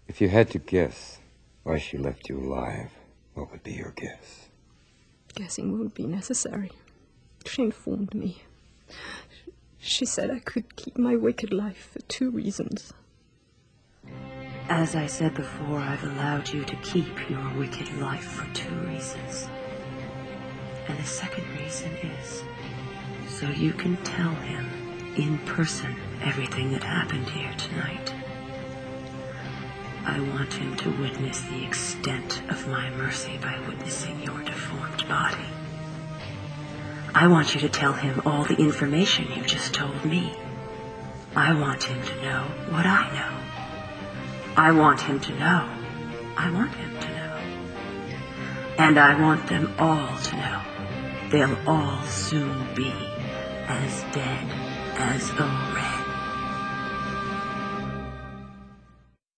If you had to guess why she left you alive, what would be your guess? Guessing won't be necessary. She informed me. She said I could keep my wicked life for 2 reasons. As I said before, I've allowed you to keep your wicked life for 2 reasons. And the second reason is so you can tell him in person everything that happened here tonight. I want him to witness the extent of my mercy by witnessing your deformed body. I want you to tell him all the information you just told me. I want him to know what I know. I want him to know. I want him to know. And I want them all to know. They'll all soon be as dead as a rat.